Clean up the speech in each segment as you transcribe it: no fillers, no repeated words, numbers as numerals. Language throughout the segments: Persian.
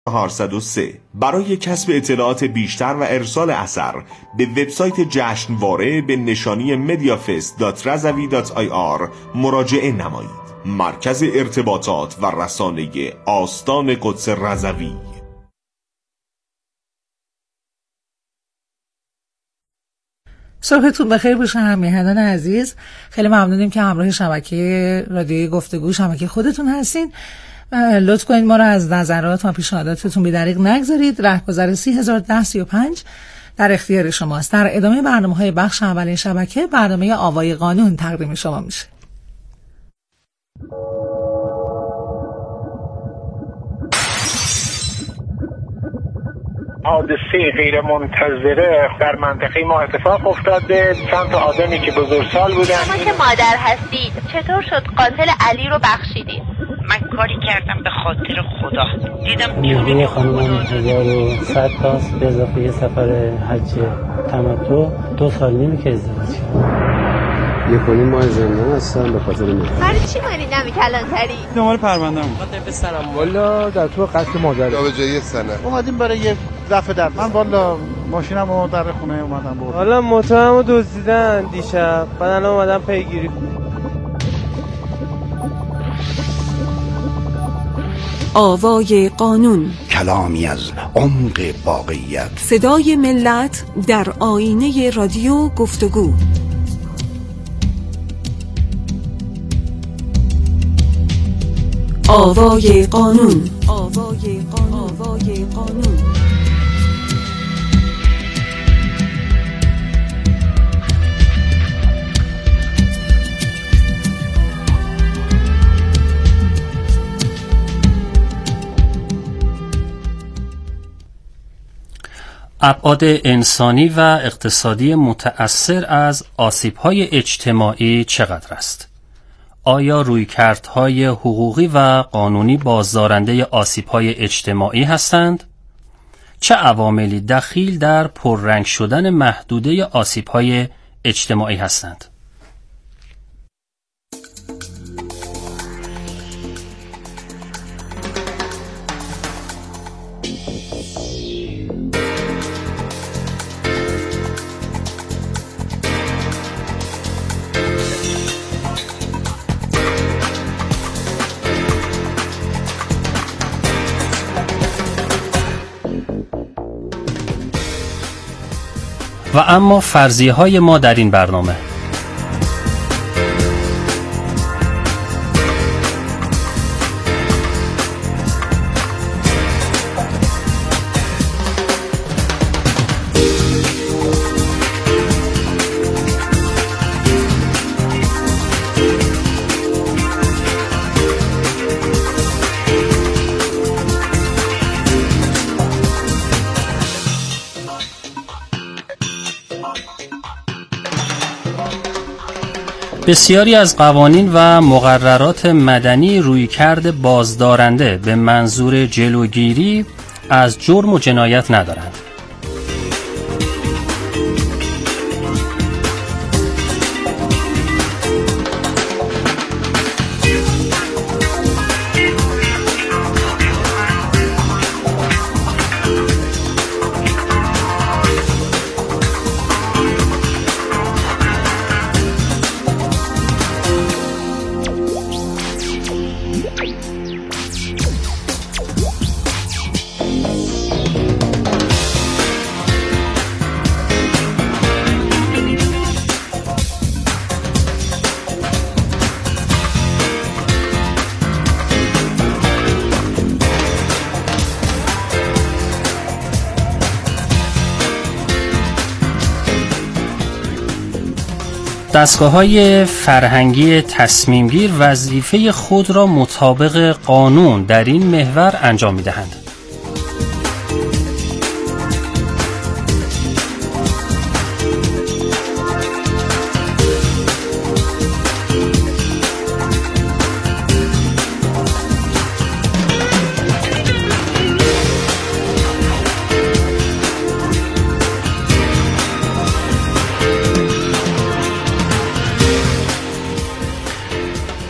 403. برای کسب اطلاعات بیشتر و ارسال اثر به وبسایت جشنواره به نشانی mediafest.razavi.ir مراجعه نمایید. مرکز ارتباطات و رسانه آستان قدس رضوی. صبحتون بخیر باشه همیهنان عزیز. خیلی ممنونیم که همراه شبکه رادیوی گفتگو شبکه خودتون هستین. لطف کنید ما رو از نظرات و پیشنهاداتتون بی‌دریغ نگذارید. رهگذر 301035 در اختیار شماست. در ادامه برنامه‌های بخش اول شبکه برنامه آوای قانون تقدیم شما میشه. حادثه غیر منتظره در منطقه ما اتفاق افتاده. چند تا آدمی که بزرگسال بودن. شما که مادر هستید چطور شد قاتل علی رو بخشیدید؟ من کاری کردم به خاطر خدا. دیدم میگه خانم 1100 تاست به اضافه یه سفر حج تمتع 2 سال نیمی که ازدواج کردم. 1.5 ماه زندان هستم به خاطر من. برای چی مالی نمی کلانتری؟ دنبال پرونده‌ام. خاطر پسرم. والا در تو قصد مادر. به جای سنه. اومدیم برای یه رفع در. من والا ماشینمو در خونه اومدم برد. حالا موتورمو دزدیدن دیشب. بعد الان اومدم پیگیری. آوای قانون، کلامی از عمق واقعیت، صدای ملت در آینه رادیو گفتگو. آوای قانون، آوای قانون، آوای قانون. ابعاد انسانی و اقتصادی متأثر از آسیب‌های اجتماعی چقدر است؟ آیا رویکردهای حقوقی و قانونی بازدارنده آسیب‌های اجتماعی هستند؟ چه عواملی دخیل در پررنگ شدن محدوده آسیب‌های اجتماعی هستند؟ و اما فرضیه های ما در این برنامه. بسیاری از قوانین و مقررات مدنی رویکرد بازدارنده به منظور جلوگیری از جرم و جنایت ندارند. دستگاه‌های فرهنگی تصمیمگیر وظیفه خود را مطابق قانون در این محور انجام می‌دهند.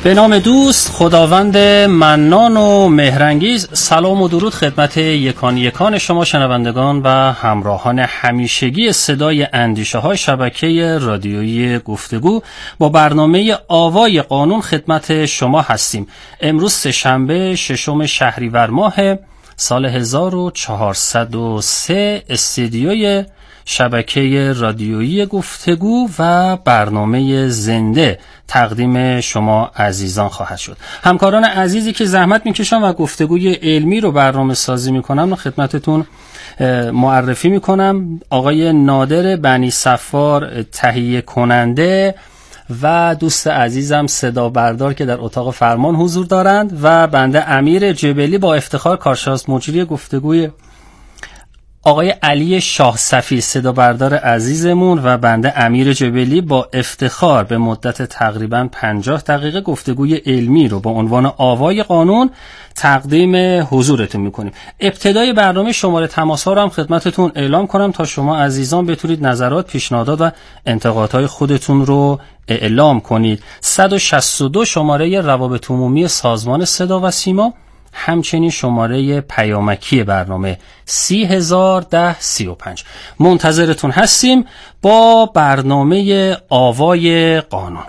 به نام دوست خداوند منان و مهرانگیز. سلام و درود خدمت یکان یکان شما شنوندگان و همراهان همیشگی صدای اندیشه های شبکه رادیویی گفتگو. با برنامه آوای قانون خدمت شما هستیم. امروز سه‌شنبه 6 شهریور ماه سال 1403 استدیوی شبکه رادیویی گفتگو و برنامه زنده تقدیم شما عزیزان خواهد شد. همکاران عزیزی که زحمت میکشن و گفتگوی علمی رو برنامه سازی میکنم رو خدمتتون معرفی میکنم. آقای نادر بنی صفار تهیه کننده و دوست عزیزم صدا بردار که در اتاق فرمان حضور دارند و بنده امیر جبلی با افتخار کارشناس مجری گفتگوی آقای علی شاه صفی صدا بردار عزیزمون و بنده امیر جبلی با افتخار به مدت تقریبا 50 دقیقه گفتگوی علمی رو با عنوان آوای قانون تقدیم حضورتون میکنیم. ابتدای برنامه شماره تماس ها رو هم خدمتتون اعلام کنم تا شما عزیزان بتونید نظرات، پیشنهادات و انتقادهای خودتون رو اعلام کنید. 162 شماره روابط عمومی سازمان صدا و سیما، همچنین شماره پیامکی برنامه 301035. منتظرتون هستیم با برنامه آوای قانون.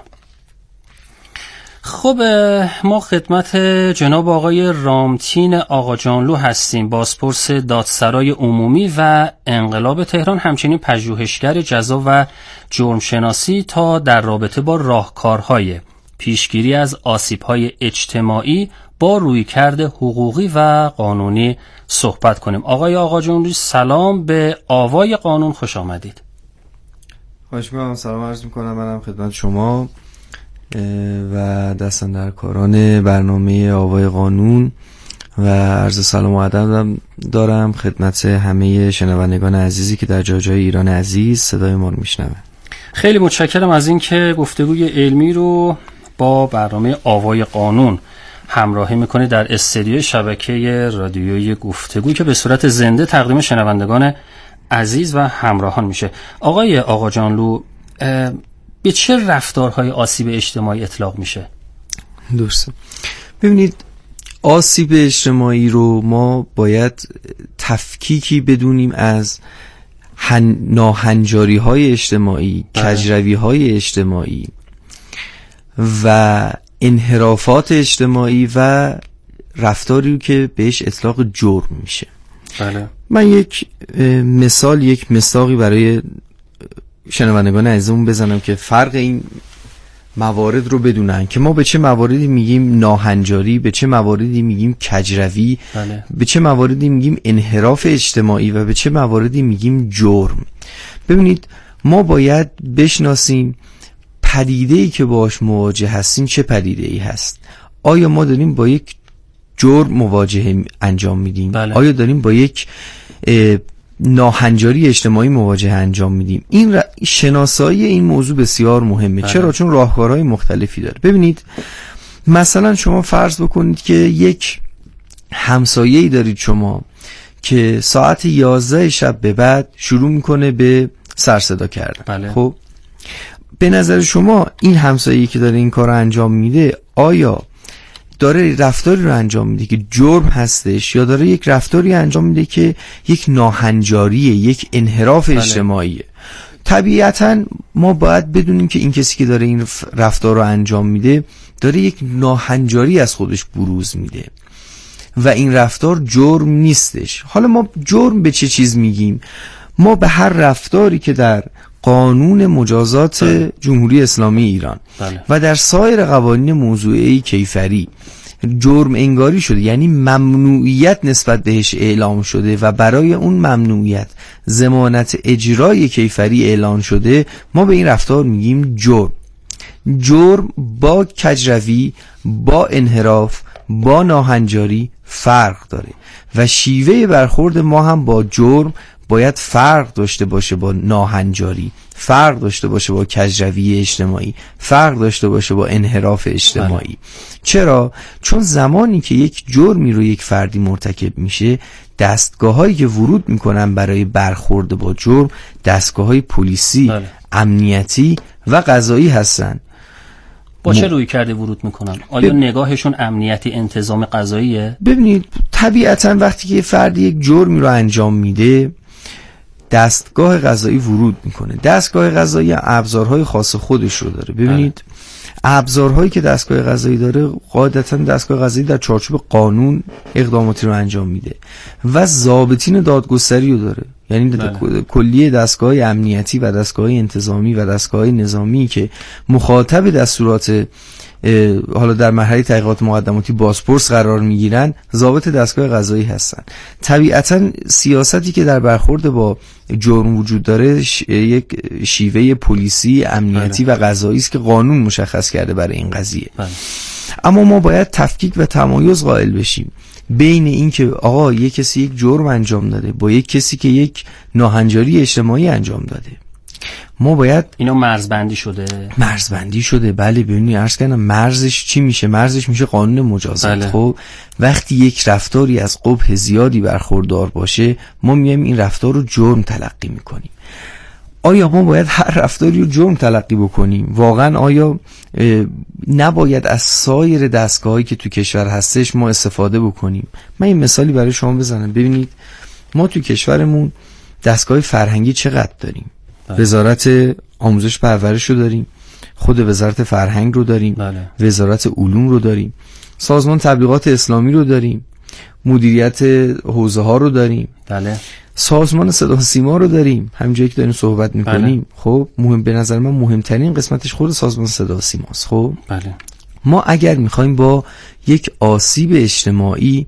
خب ما خدمت جناب آقای رامتین آقاجانلو هستیم، بازپرس دادسرای عمومی و انقلاب تهران، همچنین پژوهشگر جزا و جرمشناسی تا در رابطه با راهکارهای پیشگیری از آسیب‌های اجتماعی با رویکرد حقوقی و قانونی صحبت کنیم. آقای آقاجانلو سلام، به آوای قانون خوش آمدید. خوش می‌آمدید. سلام عرض می‌کنم منم خدمت شما و دستاندرکاران برنامه آوای قانون و عرض سلام و ادب دارم خدمت همه شنوندگان عزیزی که در جای ایران عزیز صدای ما رو میشنون. خیلی متشکرم از اینکه گفتگوی علمی رو با برنامه آوای قانون همراهی میکنید در استدیوی شبکه رادیویی گفتگو که به صورت زنده تقدیم شنوندگان عزیز و همراهان میشه. آقای آقاجانلو، به چه رفتارهای آسیب اجتماعی اطلاق میشه؟ درسته. ببینید، آسیب اجتماعی رو ما باید تفکیکی بدونیم از ناهنجاری های اجتماعی، کجروی های اجتماعی و انحرافات اجتماعی و رفتاری که بهش اطلاق جرم میشه. بله. من یک مصداقی برای شنوندگان عزیزمون بزنم که فرق این موارد رو بدونن که ما به چه مواردی میگیم ناهنجاری، به چه مواردی میگیم کجروی، بله. به چه مواردی میگیم انحراف اجتماعی و به چه مواردی میگیم جرم. ببینید، ما باید بشناسیم پدیده‌ای که باهاش مواجه هستیم چه پدیده‌ای هست. آیا ما داریم با یک جرم مواجهه انجام میدیم؟ بله. آیا داریم با یک ناهنجاری اجتماعی مواجهه انجام میدیم؟ این شناسایی این موضوع بسیار مهمه. بله. چرا؟ چون راهکارهای مختلفی داره. ببینید، مثلا شما فرض بکنید که یک همسایه‌ای دارید شما که ساعت 11 شب به بعد شروع میکنه به سر صدا کردن. بله. خب به نظر شما این همسایه‌ای که داره این کار رو انجام میده آیا داره رفتاری رو انجام میده که جرم هستش یا داره یک رفتاری انجام میده که یک ناهنجاریه، یک انحراف اجتماعیه؟ طبیعتاً ما باید بدونیم که این کسی که داره این رفتار رو انجام میده داره یک ناهنجاری از خودش بروز میده و این رفتار جرم نیستش. حالا ما جرم به چه چیز میگیم؟ ما به هر رفتاری که در قانون مجازات جمهوری اسلامی ایران و در سایر قوانین موضوعی کیفری جرم انگاری شده، یعنی ممنوعیت نسبت بهش اعلام شده و برای اون ممنوعیت ضمانت اجرای کیفری اعلان شده، ما به این رفتار میگیم جرم. جرم با کجروی، با انحراف، با ناهنجاری فرق داره و شیوه برخورد ما هم با جرم باید فرق داشته باشه با ناهنجاری، فرق داشته باشه با کجروی اجتماعی، فرق داشته باشه با انحراف اجتماعی. چرا؟ چون زمانی که یک جرمی رو یک فردی مرتکب میشه، دستگاه‌هایی که ورود میکنن برای برخورد با جرم دستگاه‌های پلیسی، امنیتی و قضایی هستن. با چه روی کرده ورود میکنن؟ آیا نگاهشون امنیتی انتظام قضاییه؟ ببینید طبیعتا وقتی که فردی یک جرمی رو انجام میده دستگاه قضایی ورود میکنه. دستگاه قضایی ابزارهای خاص خودش رو داره. ببینید ابزارهایی که دستگاه قضایی داره قاعدتا دستگاه قضایی در چارچوب قانون اقداماتی رو انجام میده و ضابطین دادگستری رو داره. یعنی کلیه دستگاه امنیتی و دستگاه انتظامی و دستگاه نظامی که مخاطب دستورات حالا در مرحله تحقیقات مقدماتی بازپرس قرار میگیرن ضابط دستگاه قضایی هستن. طبیعتا سیاستی که در برخورد با جرم وجود داره یک شیوه پلیسی امنیتی و قضایی است که قانون مشخص کرده برای این قضیه. اما ما باید تفکیک و تمایز قائل بشیم بین این که آقا یک کسی یک جرم انجام داده با یک کسی که یک ناهنجاری اجتماعی انجام داده. ما باید اینا مرزبندی شده. بله ببینید عرض کردم مرزش چی میشه؟ مرزش میشه قانون مجازات. خب وقتی یک رفتاری از قبح زیادی برخوردار باشه ما میایم این رفتار رو جرم تلقی میکنیم. آیا ما باید هر رفتاری رو جرم تلقی بکنیم؟ واقعا آیا نباید از سایر دستگاهایی که تو کشور هستش ما استفاده بکنیم؟ من این مثالی برای شما بزنم. ببینید ما تو کشورمون دستگاه فرهنگی چقدر داریم؟ وزارت آموزش پرورش رو داریم، خود وزارت فرهنگ رو داریم، وزارت علوم رو داریم، سازمان تبلیغات اسلامی رو داریم، مدیریت حوزه ها رو داریم، سازمان صدا و سیما رو داریم، همینجایی که داریم صحبت میکنیم. خب به نظر من مهمترین قسمتش خود سازمان صدا و سیماست. خب ما اگر میخوایم با یک آسیب اجتماعی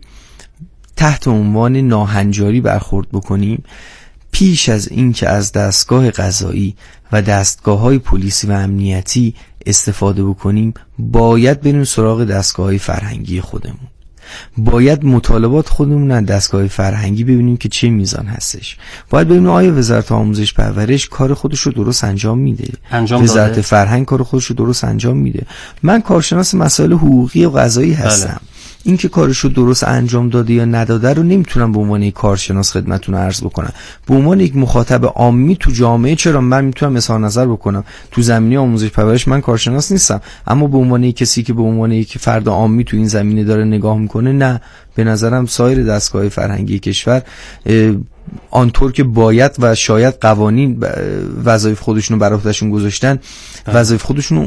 تحت عنوان ناهنجاری برخورد بکنیم، پیش از این که از دستگاه قضایی و دستگاه‌های پلیسی و امنیتی استفاده بکنیم باید بریم سراغ دستگاه‌های فرهنگی خودمون. باید مطالبات خودمون از دستگاه فرهنگی ببینیم که چه میزان هستش. باید ببینیم آیا وزارت آموزش پرورش کار خودش رو درست انجام میده؟ وزارت فرهنگ کار خودش رو درست انجام میده؟ من کارشناس مسائل حقوقی و قضایی هستم. این که کارشو درست انجام داده یا نداده رو نمیتونم به عنوان یک کارشناس خدمتتون عرض بکنم. به عنوان یک مخاطب عامی تو جامعه چرا من میتونم اظهار نظر بکنم. تو زمینه آموزش پرورش من کارشناس نیستم، اما به عنوان یک کسی که به عنوان یک فرد عامی تو این زمینه داره نگاه میکنه، نه، به نظرم سایر دستگاه فرهنگی کشور آنطور که باید و شاید قوانین وظایف خودشونو بر عهدهشون گذاشتن وظایف خودشونو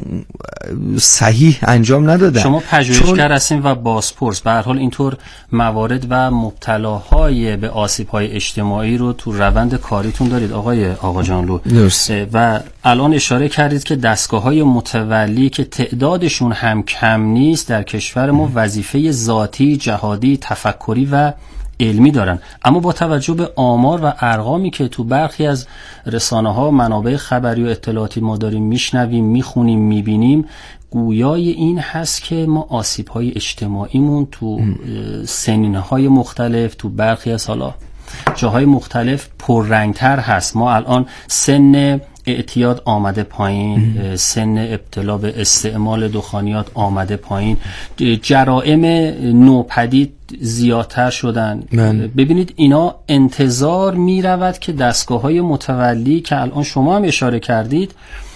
صحیح انجام ندادن. شما پژوهشگر هستین و بازپرس، به هر حال اینطور موارد و مبتلاهای به آسیب‌های اجتماعی رو تو روند کاریتون دارید آقای آقاجانلو. و الان اشاره کردید که دستگاه‌های متولی که تعدادشون هم کم نیست در کشور ما وظیفه ذاتی، جهادی، تفکری و علمی دارن، اما با توجه به آمار و ارقامی که تو برخی از رسانه‌ها و منابع خبری و اطلاعاتی ما داریم میشنویم، میخونیم، میبینیم، گویای این هست که ما آسیب‌های اجتماعیمون تو سنین‌های مختلف، تو برخی از حالا جاهای مختلف پررنگتر هست. ما الان سن اعتیاد آمده پایین، سن ابتلا به استعمال دخانیات آمده پایین، جرائم نوپدید زیادتر شدن. ببینید اینا انتظار می رود که دستگاه‌های متولی که الان شما هم اشاره کردید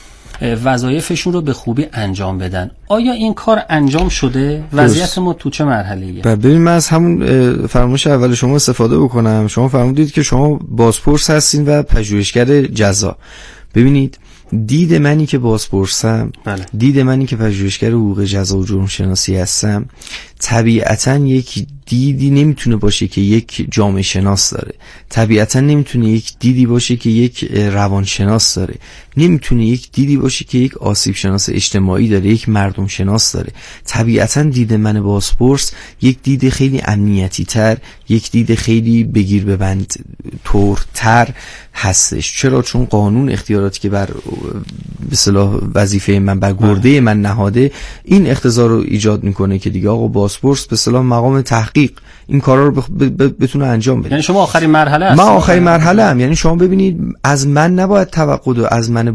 وظایفشون رو به خوبی انجام بدن. آیا این کار انجام شده؟ وضعیت ما تو چه مرحله‌ایه؟ ببین من از همون فرمایش اول شما استفاده بکنم. شما فرمودید که شما بازپرس هستین و پژوهشگر جزا. ببینید دید منی که بازپرسم، دید منی که پژوهشگر حقوق جزا و جرم شناسی هستم، طبیعتاً یک دیدی نمیتونه باشه که یک جامعه شناس داره، طبیعتاً نمیتونه یک دیدی باشه که یک روانشناس داره، نمیتونه یک دیدی باشه که یک آسیب شناس اجتماعی داره، یک مردم شناس داره. طبیعتاً دید من بازپرس یک دید خیلی امنیتی تر، یک دید خیلی بگیر ببند طورتر هستش. چرا؟ چون قانون اختیاراتی که بر به اصطلاح وظیفه من بر گرده من نهاده این اقتضا رو ایجاد میکنه که دیگه آقا بازپرس به اصطلاح مقام تحقیق این کارا رو بتونه انجام بده. یعنی شما آخرین مرحله هستید؟ من آخرین مرحله ام. یعنی شما ببینید از من نباید توقع دو از من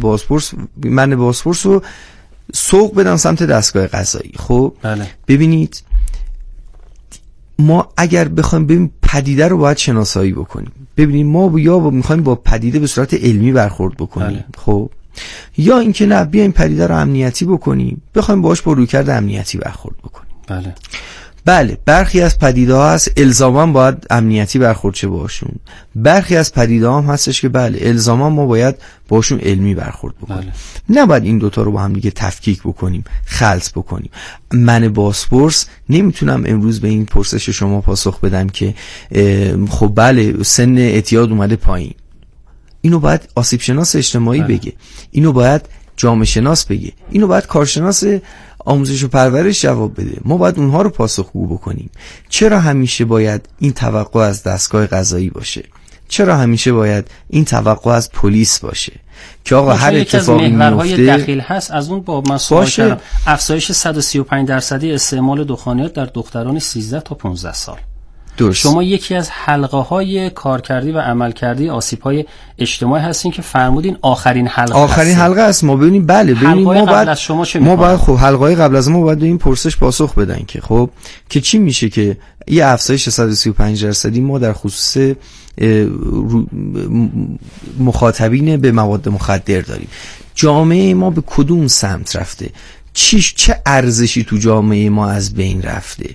بازپرس رو سوق بدم سمت دستگاه قضایی. خب ببینید ما اگر بخوایم ببین پدیده رو باید شناسایی بکنیم. ببینید ما یا میخوایم با پدیده به صورت علمی برخورد بکنیم. خب یا اینکه نه بیایم پدیده رو امنیتی بکنیم، بخوایم باهاش با رویکرد امنیتی برخورد بکنیم. بله برخی از پدیده ها هست الزاما باید امنیتی برخورد شه باشون، برخی از پدیده ها هم هستش که بله الزاما ما باید باشون علمی برخورد بکنیم. نباید این دوتا رو با هم دیگه تفکیک بکنیم، خلط بکنیم. من بازپرس نمیتونم امروز به این پرسش شما پاسخ بدم که خب بله سن اعتیاد اومده پایین. اینو باید آسیب شناس اجتماعی بگه، اینو باید جامعه شناس بگه، اینو باید کارشناس آموزش و پرورش جواب بده. ما باید اونها رو پاسخگو بکنیم. چرا همیشه باید این توقع از دستگاه قضایی باشه؟ چرا همیشه باید این توقع از پلیس باشه که آقا هر اتفاقی میفته دخیل هست؟ از اون باب من سوال کردم. افزایش 135% استعمال دخانیات در دختران 13 تا 15 سال. درست. شما یکی از حلقه های کارکردی و عملکردی آسیب های اجتماعی هستین که فرمودین آخرین حلقه است. ما ببینیم بله ببینیم ما باید خب حلقه قبل از ما باید به این پرسش پاسخ بدن که خب که چی میشه که یه افزایش 135% ما در خصوص مخاطبین به مواد مخدر داریم. جامعه ما به کدوم سمت رفته؟ چه ارزشی تو جامعه ما از بین رفته؟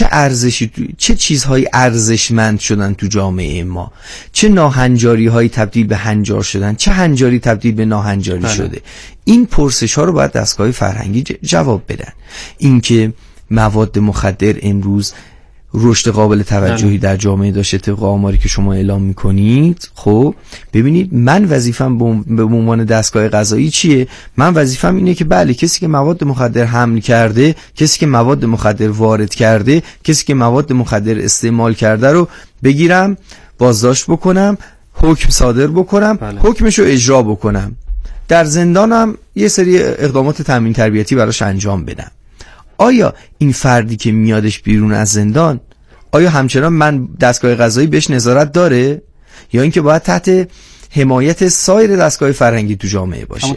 چه چیزهایی ارزشمند شدن تو جامعه ما؟ چه ناهنجاری هایی تبدیل به هنجار شدن؟ چه هنجاری تبدیل به ناهنجاری شده؟ این پرسش ها رو باید دستگاه فرهنگی جواب بدن. اینکه مواد مخدر امروز رشد قابل توجهی در جامعه داشته طبق آماری که شما اعلام میکنید، خب ببینید من وظیفم به عنوان دستگاه قضایی چیه؟ من وظیفم اینه که بله کسی که مواد مخدر حمل کرده، کسی که مواد مخدر وارد کرده، کسی که مواد مخدر استعمال کرده رو بگیرم، بازداشت بکنم، حکم صادر بکنم، حکمشو اجرا بکنم، در زندانم یه سری اقدامات تامین تربیتی براش انجام بدم. آیا این فردی که میادش بیرون از زندان، آیا همچنان من دستگاه قضایی بهش نظارت داره یا اینکه باید تحت حمایت سایر دستگاه فرهنگی تو جامعه باشه؟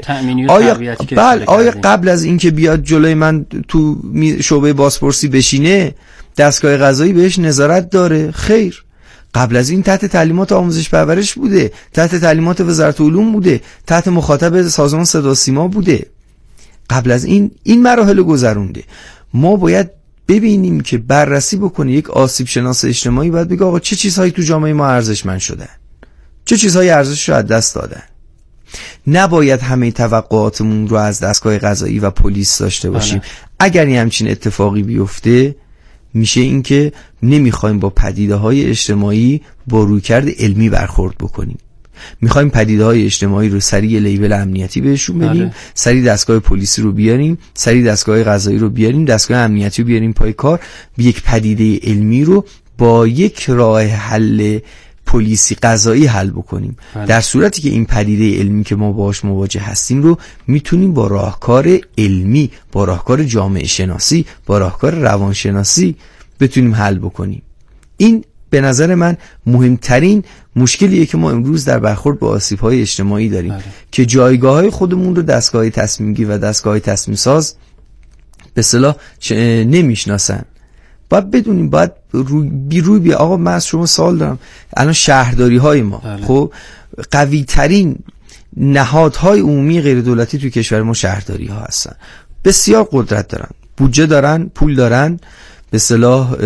آیا قبل از اینکه بیاد جلوی من تو شعبه بازپرسی بشینه دستگاه قضایی بهش نظارت داره؟ خیر. قبل از این تحت تعلیمات آموزش پرورش بوده، تحت تعلیمات وزارت علوم بوده، تحت مخاطب سازمان صدا و سیما بوده. قبل از این مراحل گذرونده. ما باید ببینیم که بررسی بکنه یک آسیب شناس اجتماعی باید بگه آقا چه چیزهایی تو جامعه ما ارزشمند شدن، چه چیزهایی ارزشش رو از دست دادن. نباید همه توقعاتمون رو از دستگاه قضایی و پلیس داشته باشیم. اگر همچین اتفاقی بیفته میشه این که نمیخوایم با پدیده‌های اجتماعی با رویکرد علمی برخورد بکنیم. میخوایم پدیده‌های اجتماعی رو سریع لیبل امنیتی بهشون بدیم، سریع دستگاه پلیسی رو بیاریم، سریع دستگاه قضایی رو بیاریم، دستگاه امنیتی رو بیاریم پای کار، یک پدیده علمی رو با یک راه حل پلیسی قضایی حل بکنیم. در صورتی که این پدیده علمی که ما باهاش مواجه هستیم رو میتونیم با راهکار علمی، با راهکار جامعه شناسی، با راهکار روانشناسی بتونیم حل بکنیم. این به نظر من مهمترین مشکلیه که ما امروز در برخورد با آسیب‌های اجتماعی داریم که جایگاه‌های خودمون رو دستگاه تصمیم‌گیری و دستگاه تصمیم ساز به اصطلاح نمیشناسن. باید بدونیم، باید روی آقا من از شما سوال دارم. الان شهرداری‌های ما خب قوی ترین نهادهای عمومی غیر دولتی توی کشور ما شهرداری‌ها هستن. بسیار قدرت دارن، بودجه دارن، پول دارن، به اصطلاح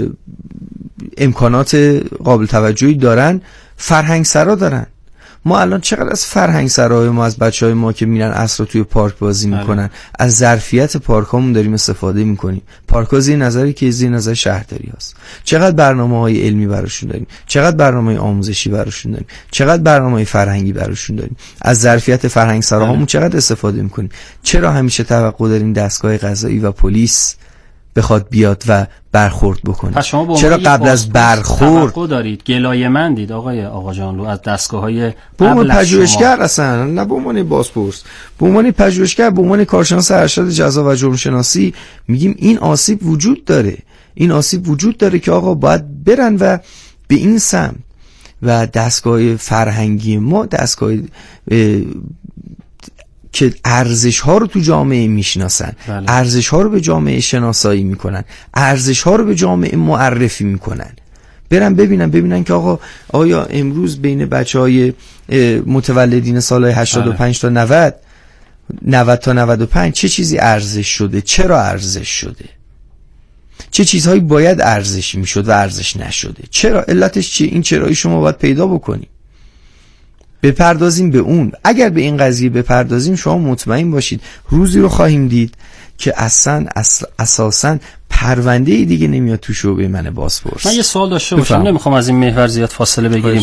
امکانات قابل توجهی دارن، فرهنگ سرا دارن. ما الان چقدر از فرهنگ سرای ما، از بچهای ما که میرن عصر توی پارک بازی میکنن، از ظرفیت پارکامون داریم استفاده میکنیم. پارک‌ها زیر نظری که زیر نظر شهرداری هست. چقدر برنامه‌های علمی براشون داریم، چقدر برنامه‌های آموزشی براشون داریم، چقدر برنامه‌های فرهنگی براشون داریم، از ظرفیت فرهنگ سراهامون چقدر استفاده میکنیم. چرا همیشه توقع داریم دستگاه قضایی و پلیس بخواد بیاد و برخورد بکنه؟ چرا قبل از برخورد توقع دارید، گلایه‌مندید آقای آقاجانلو از دستگاه‌های به عنوان پژوهشگر، اصلا نه به عنوان بازپرس، به عنوان پژوهشگر، به عنوان کارشناس ارشد جزا و جرم شناسی میگیم این آسیب وجود داره، این آسیب وجود داره که آقا باید برن و به این سمت و دستگاه فرهنگی ما، دستگاه که ارزش ها رو تو جامعه میشناسن، ارزش ها رو به جامعه شناسایی میکنن، ارزش ها رو به جامعه معرفی میکنن، برن ببینن که آیا امروز بین بچهای متولدین سالهای 85 تا 90 90 تا 95 چه چیزی ارزش شده، چرا ارزش شده، چه چیزهایی باید ارزش میشد و ارزش نشده، چرا، علتش چیه. این چرایی شما باید پیدا بکنیم، بپردازیم به اون. اگر به این قضیه بپردازیم شما مطمئن باشید روزی رو خواهیم دید که اساساً پرونده دیگه نمیاد تو شعبه من بازپرس. من یه سوال داشته باشم، نمیخوام از این محور زیاد فاصله بگیریم.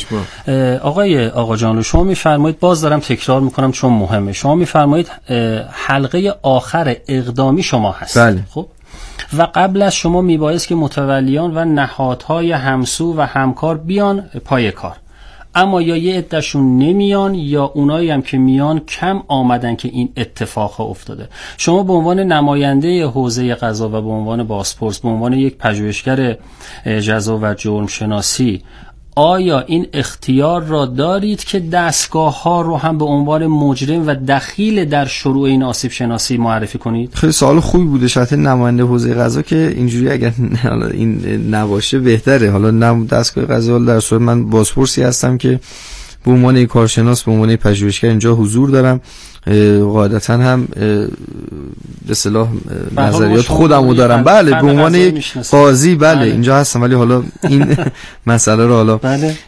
آقا جانلو، شما میفرمایید، باز دارم تکرار میکنم چون مهمه، شما میفرمایید حلقه آخر اقدامی شما هست. بله. خب و قبل از شما میبایست که متولیان و نهادهای همسو و همکار بیان پای کار، اما یا یه عده‌شون نمیان یا اونایی هم که میان کم آمدن که این اتفاق افتاده. شما به عنوان نماینده حوزه قضا و به عنوان بازپرس، به عنوان یک پژوهشگر جزا و جرم شناسی، آیا این اختیار را دارید که دستگاه ها رو هم به عنوان مجرم و دخیل در شروع این آسیب شناسی معرفی کنید؟ خیلی سوال خوبی بوده. شاید نماینده حوزه قضا که اینجوری اگر این نباشه بهتره. حالا دستگاه قضا، در صورت من بازپرسی هستم که به عنوان کارشناس، به عنوان پژوهشگر اینجا حضور دارم، قاعدتا هم به اصطلاح نظریات خودمو دارم، بله، به عنوان یک قاضی، بله اینجا هستم، ولی حالا این مسئله رو حالا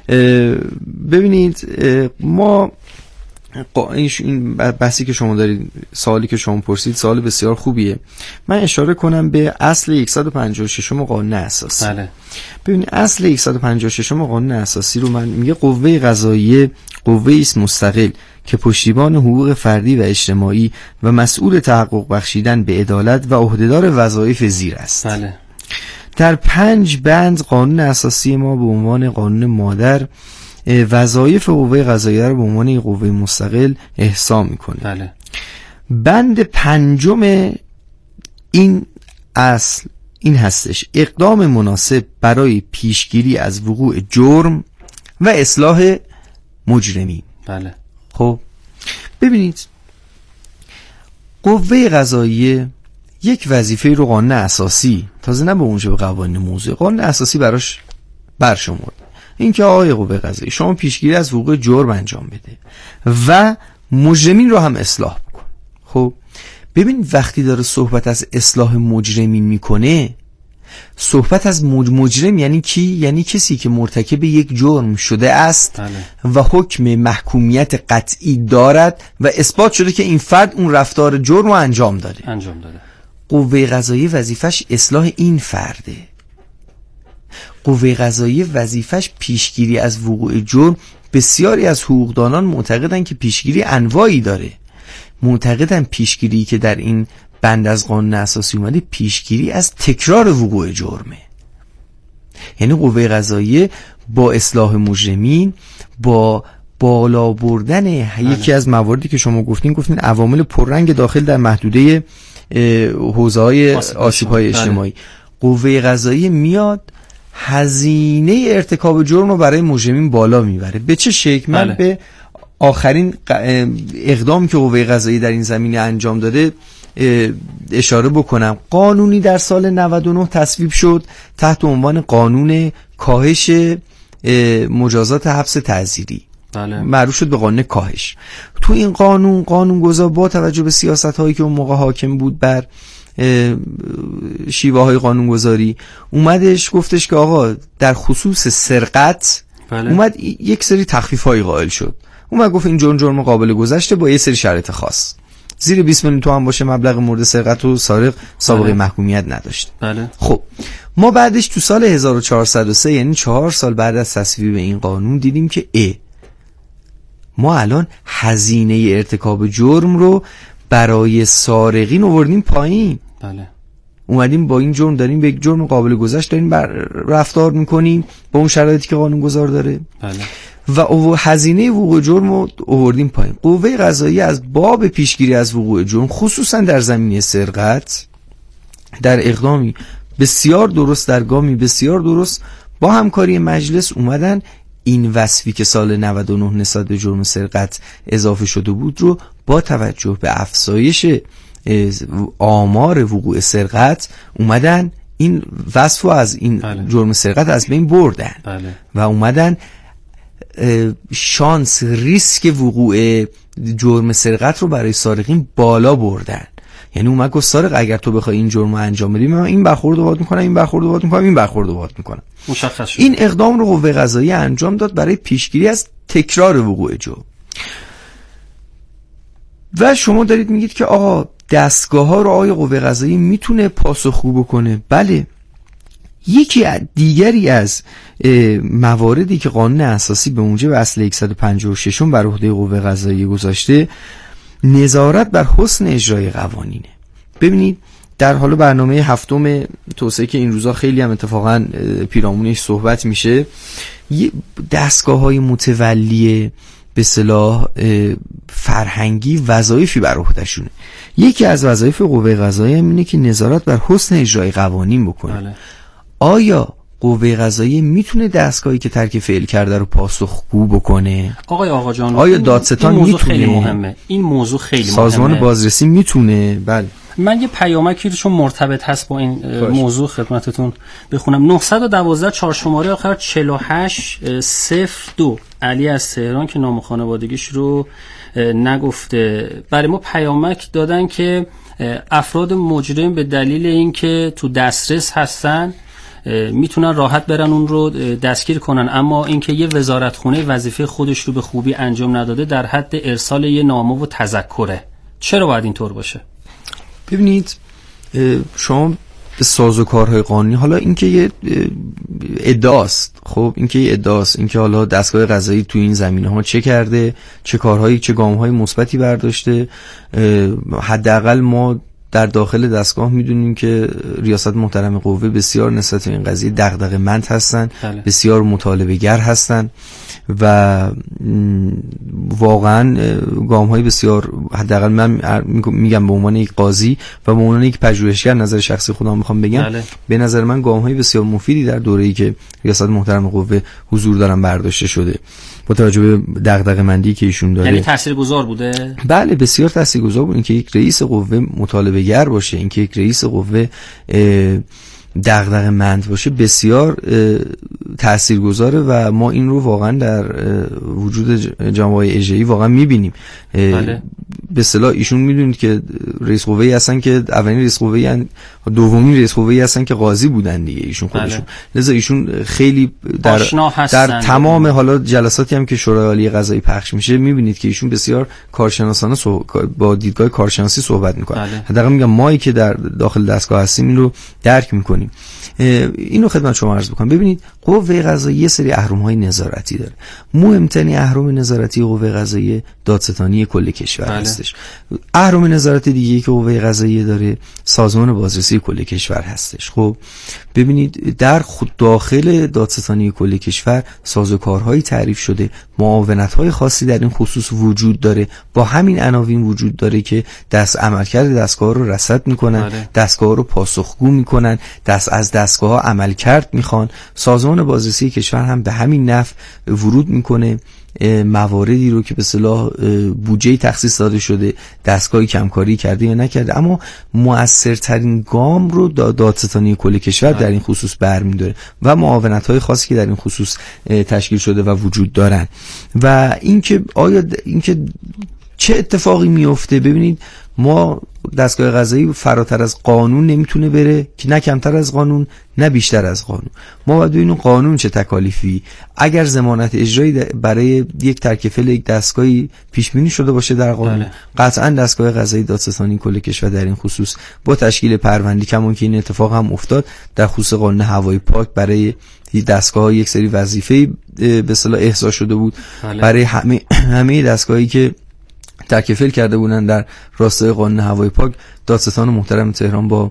ببینید، ما این بحثی که شما دارید، سوالی که شما پرسید سوال بسیار خوبیه. من اشاره کنم به اصل 156 قانون اساسی. بله. ببینید اصل 156 قانون اساسی رو من میگه قوه قضاییه قوه‌ای است مستقل که پشتیبان حقوق فردی و اجتماعی و مسئول تحقق بخشیدن به عدالت و عهدهدار وظایف زیر است. بله. در 5 بند قانون اساسی ما به عنوان قانون مادر وظایف قوه قضاییه رو به عنوان یک قوه مستقل احسا میکنه. بله. بند 5 این اصل این هستش: اقدام مناسب برای پیشگیری از وقوع جرم و اصلاح مجرمین. بله. خب ببینید، قوه قضاییه یک وظیفه رو قانون اساسی، تازه نه به اونجا به قوانین موضوع، قانون اساسی براش برشمرد، این که آقای قوه قضاییه شما پیشگیری از وقوع جرم انجام بده و مجرمین رو هم اصلاح بکن. خب ببین، وقتی داره صحبت از اصلاح مجرمین میکنه، صحبت از مجرم یعنی کی؟ یعنی کسی که مرتکب یک جرم شده است. بله. و حکم محکومیت قطعی دارد و اثبات شده که این فرد اون رفتار جرم رو انجام داده. قوه قضاییه وظیفش اصلاح این فرده. قوه قضاییه وظیفش پیشگیری از وقوع جرم. بسیاری از حقوقدانان معتقدن که پیشگیری انواعی داره. معتقدن پیشگیری که در این بند از قانون اساسی اومده پیشگیری از تکرار وقوع جرمه. یعنی قوه قضاییه با اصلاح مجرمین، با بالا بردن یکی از مواردی که شما گفتین عوامل پررنگ داخل در محدوده حوزه‌های آسیب‌های اجتماعی، قوه قضاییه میاد هزینه ارتکاب جرم رو برای مجرمین بالا میبره. به چه شکل؟ من به آخرین اقدامی که قوه قضاییه در این زمینه انجام داده اشاره بکنم. قانونی در سال 99 تصویب شد تحت عنوان قانون کاهش مجازات حبس تعزیری. بله. معروف شد به قانون کاهش. تو این قانونگذار با توجه به سیاست‌هایی که اون موقع حاکم بود بر شیوه‌های قانونگذاری، اومدش گفتش که آقا در خصوص سرقت، بله. اومد یک سری تخفیف‌هایی قائل شد. اومد گفت این جرم قابل گذشته با یه سری شرایط خاص، زیر 20 میلیون تومان باشه مبلغ مورد سرقت و سارق سابقه محکومیت نداشت. بله. خب ما بعدش تو سال 1403 یعنی 4 سال بعد از تصویب این قانون دیدیم که ما الان هزینه ارتکاب جرم رو برای سارقین آوردیم پایین. بله. اومدیم با این جرم داریم به یک جرم قابل گذشت داریم رفتار میکنیم با اون شرایطی که قانون گذار داره. بله. و هزینه وقوع جرم رو آوردیم پایین. قوه قضاییه از باب پیشگیری از وقوع جرم خصوصا در زمینه سرقت در اقدامی بسیار درست، در گامی بسیار درست با همکاری مجلس اومدن این وصفی که سال 99 نسبت به جرم سرقت اضافه شده بود رو با توجه به افزایش آمار وقوع سرقت اومدن این وصف رو از این بله. جرم سرقت از بین بردن. بله. و اومدن شانس ریسک وقوع جرم سرقت رو برای سارقین بالا بردن. یعنی اومد گفت سارق اگر تو بخوای این جرم رو انجام بدی من این برخورد رو باهات میکنم، این برخورد رو باهات میکنم، این برخورد رو باهات میکنم. مشخص شد. این اقدام رو قوه قضاییه انجام داد برای پیشگیری از تکرار وقوع جرم. و شما دارید میگید که آقا دستگاه ها رو آیا قوه قضاییه میتونه پاسخگو بکنه؟ بله. یکی دیگری از مواردی که قانون اساسی به موجب اصل 156 بر عهده قوه قضاییه گذاشته نظارت بر حسن اجرای قوانینه. ببینید در حال برنامه هفتم توسعه که این روزا خیلی هم اتفاقا پیرامونش صحبت میشه، دستگاه‌های متولی به اصطلاح فرهنگی وظایفی بر عهده‌شونه. یکی از وظایف قوه قضاییه اینه که نظارت بر حسن اجرای قوانین بکنه. بله. آیا قوه قضاییه میتونه دستگاهی که ترک فعل کرده رو پاسخگو بکنه؟ آقای آقا جان، آیا دادستان میتونه؟ خیلی مهمه. این موضوع خیلی مهمه. سازمان بازرسی میتونه؟ بله. من یه پیامکی رو چون مرتبط هست با این موضوع خدمتتون بخونم. 912 4 شماره آخر 4802 علی از تهران که نام خانوادگیش رو نگفته برای ما پیامک دادن که افراد مجرم به دلیل اینکه تو دسترس هستن میتونن راحت برن اون رو دستگیر کنن، اما اینکه یه وزارتخونه وظیفه خودش رو به خوبی انجام نداده در حد ارسال یه نامه و تذکره. چرا باید اینطور باشه؟ ببینید شما به سازوکارهای قانونی، حالا اینکه یه ادعاست، خب اینکه یه ادعاست، اینکه حالا دستگاه قضایی تو این زمینه ها چه کرده، چه کارهایی، چه گام‌های مثبتی برداشته. حداقل ما در داخل دستگاه میدونیم که ریاست محترم قوه بسیار نسبت به این قضیه دغدغه‌مند هستن، بسیار مطالبه‌گر هستن و واقعا گام‌های بسیار، حداقل من میگم به عنوان یک قاضی و به عنوان یک پژوهشگر، نظر شخصی خودم میخوام بگم به نظر من گام‌های بسیار مفیدی در دوره‌ای که ریاست محترم قوه حضور دارن برداشته شده با توجه به دغدغه‌مندی که ایشون داره. یعنی تاثیرگذار بوده؟ بله بسیار تاثیرگذار بود. اینکه یک رئیس قوه مطالبه‌گر باشه، اینکه یک رئیس قوه دغدغه‌مند باشه بسیار تاثیرگذاره و ما این رو واقعا در وجود جامعه اجرایی واقعا می‌بینیم. بله. به اصطلاح ایشون میدونید که رئیس قوه‌ای هستن که اولین رئیس قوه‌ای هستن، دومین رئیس قوه‌ای هستن که قاضی بودن دیگه ایشون خودشون. لذا ایشون خیلی در تمام حالا جلساتی هم که شورای عالی قضایی پخش میشه میبینید که ایشون بسیار کارشناسانه با دیدگاه کارشناسی صحبت میکنه. حداقل میگم مایی که در داخل دستگاه هستیم این رو درک میکنیم. اینو خدمت شما عرض بکنم. ببینید قوه قضاییه یه سری اهرم‌های نظارتی داره. مهمترین اهرم نظارتی قوه قضاییه دادستانی کل کشور هستش. اهرم نظارتی دیگه که قوه قضاییه داره سازمان بازرسی کل کشور هستش. خب ببینید در خود داخل دادستانی کل کشور سازوکارهایی تعریف شده، معاونت‌های خاصی در این خصوص وجود داره، با همین عناوین وجود داره که عملکرد دستگاه رو رصد میکنن، دستگاه رو پاسخگو میکنن، از دستگاه ها عملکرد میخوان. سازمان بازرسی کشور هم به همین نحو ورود میکنه، مواردی رو که به اصطلاح بودجه تخصیص داده شده دستگاهی کمکاری کرده یا نکرده، اما مؤثرترین گام رو دادستانی کل کشور در این خصوص برمی‌داره و معاونت‌های خاصی که در این خصوص تشکیل شده و وجود دارن. و اینکه آیا اینکه چه اتفاقی میفته، ببینید ما دستگاه قضایی فراتر از قانون نمیتونه بره، که نه کمتر از قانون نه بیشتر از قانون. ما باید ببینیم قانون چه تکالیفی، اگر ضمانت اجرایی برای یک ترک فعل یک دستگاهی پیش بینی شده باشه در قانون، قطعا دستگاه قضایی دادستانی کل کشور در این خصوص با تشکیل پرونده، کمون که این اتفاق هم افتاد در خصوص قانون هوای پاک برای دستگاه یک سری وظیفه به اصطلاح احضار شده بود برای همه دستگاهی که ترک فعل کرده بودن در راستای قانون هوای پاک. دادستان محترم تهران با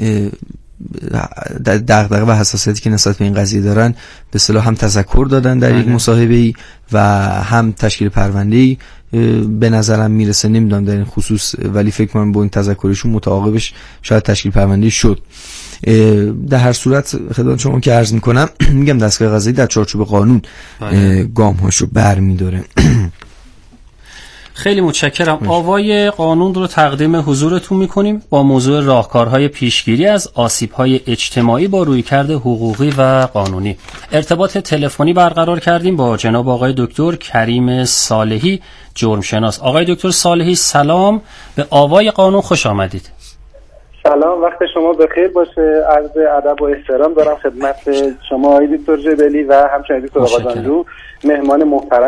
دغدغه و حساسیتی که نسبت به این قضیه دارن به اصطلاح هم تذکر دادن در یک مصاحبه‌ای و هم تشکیل پرونده‌ای به نظرم میرسه، نمیدونم در این خصوص، ولی فکر کنم با این تذکرشون متعاقبش شاید تشکیل پرونده‌ای شد. در هر صورت خدمت شما که عرض میکنم میگم دستگاه قضایی در چارچوب قانون گام‌هاشو برمی‌داره. خیلی متشکرم. آوای قانون رو تقدیم حضورتون میکنیم با موضوع راهکارهای پیشگیری از آسیب‌های اجتماعی با رویکرد حقوقی و قانونی. ارتباط تلفنی برقرار کردیم با جناب آقای دکتر کریم صالحی، جرمشناس. آقای دکتر صالحی سلام، به آوای قانون خوش آمدید. سلام، وقت شما بخیر باشه. عرض ادب و احترام دارم خدمت شما آقای دکتر جبلی و همچنین دکتر آقازانجو، مهمان محترم